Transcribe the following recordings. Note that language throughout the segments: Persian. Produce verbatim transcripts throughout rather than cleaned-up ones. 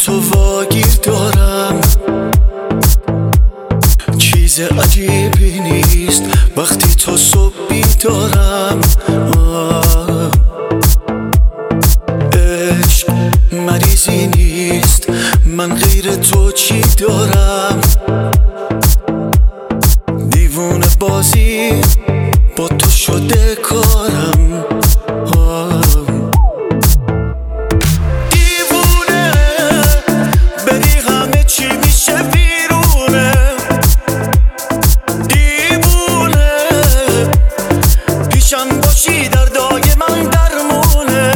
تو واگیر دارم. چیز عجیبی نیست وقتی تو صبح بیدارم. عشق مریضی نیست، من غیر تو چی دارم؟ دیوونه بازی با تو شده کارم. دیوونه بری همه چی میشه بیرونه. دیوونه پیشم باشی دردای من درمونه.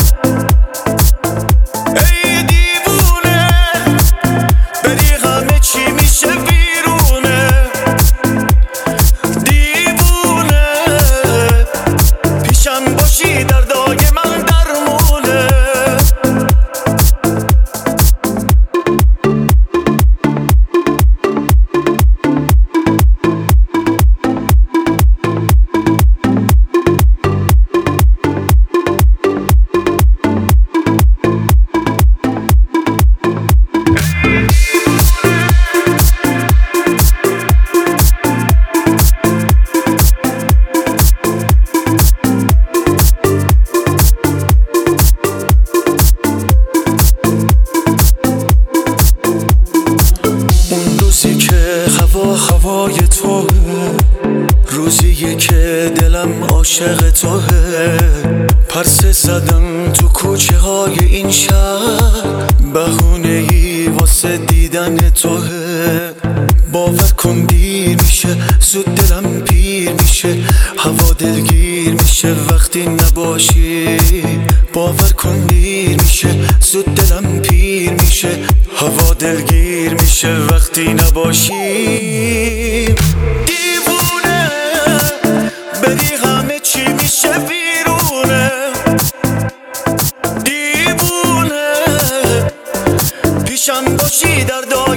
ای دیوونه بری همه چی میشه بیرونه. دیوونه پیشم باشی دردای من درمونه. هوا هوای توه، روزیه که دلم عاشق توه. پرسه زدم تو کوچه های این شهر، بهونه ای واسه دیدن توه. باور کن دیر میشه زود دلم پیر میشه. هوا دلگیر میشه وقتی نباشی. باور کن دیر میشه زود دلم پیر میشه. هوا دلگیر میشه وقتی نباشی. دیوونه بری همه چی میشه بیرونه. دیوونه پیشم باشی دردای